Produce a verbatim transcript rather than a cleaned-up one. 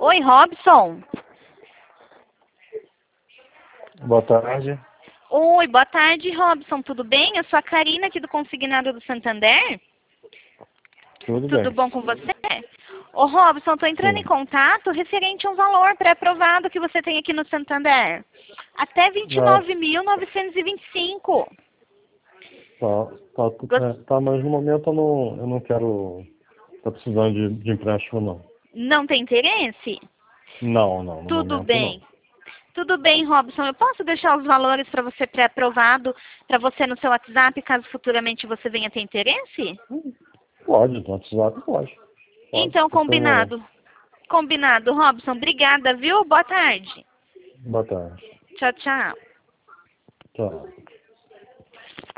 Oi, Robson. Boa tarde. Oi, boa tarde, Robson. Tudo bem? Eu sou a Karina aqui do Consignado do Santander. Tudo, Tudo bem? bom com você? Ô, Robson, estou entrando em Sim. contato referente a um valor pré-aprovado que você tem aqui no Santander. Até vinte e Ah, nove mil novecentos e vinte e cinco. tá, tá, Gos- é, tá, mas no momento eu não, eu não quero. Tá precisando de, de empréstimo, não. Não tem interesse? Não, não, no Tudo momento não. bem. Tudo bem, Robson. Eu posso deixar os valores para você pré-aprovado para você no seu WhatsApp, caso futuramente você venha ter interesse? Pode, no WhatsApp pode. Pode. Então, Eu tenho. combinado. Combinado, Robson. Obrigada, viu? Boa tarde. Boa tarde. Tchau, tchau. Tchau.